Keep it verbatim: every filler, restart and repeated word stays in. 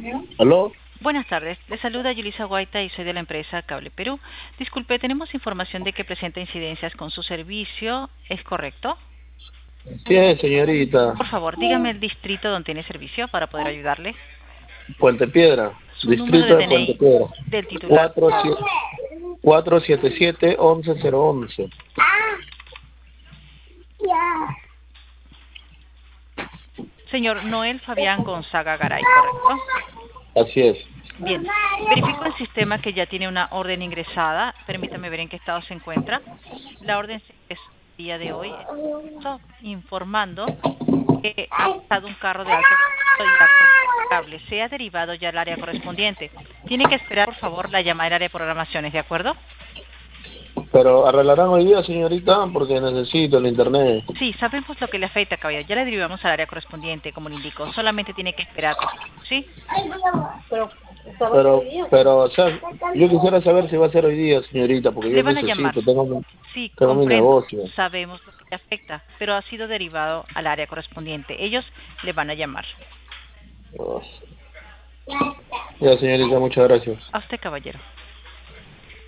¿Aló? Buenas tardes, le saluda Yulisa Guaita y soy de la empresa Cable Perú. Disculpe, tenemos información de que presenta incidencias con su servicio, ¿es correcto? Sí, señorita. Por favor, dígame el distrito donde tiene servicio para poder ayudarle. Puente Piedra, Su número distrito de de Puente D N I Piedra. del titular. cuatro siete siete, once cero once. Señor Noel Fabián Gonzaga Garay, ¿correcto? Así es. Bien, verifico el sistema que ya tiene una orden ingresada. Permítame ver en qué estado se encuentra. La orden se ingresó el día de hoy, esto informando que ha pasado un carro de alto costo y cable. Se ha derivado ya al área correspondiente. Tiene que esperar, por favor, la llamada del área de programaciones, ¿de acuerdo? Pero arreglarán hoy día, señorita, porque necesito el internet. Sí, sabemos lo que le afecta, caballero. Ya le derivamos al área correspondiente, como le indicó. Solamente tiene que esperar, por favor, ¿sí? Pero, pero, o sea, yo quisiera saber si va a ser hoy día, señorita, porque Le yo van a llamar. necesito, tengo mi, Sí, tengo mi comprendo. negocio. Sabemos lo que le afecta, pero ha sido derivado al área correspondiente. Ellos le van a llamar. Ya, señorita, muchas gracias. A usted, caballero.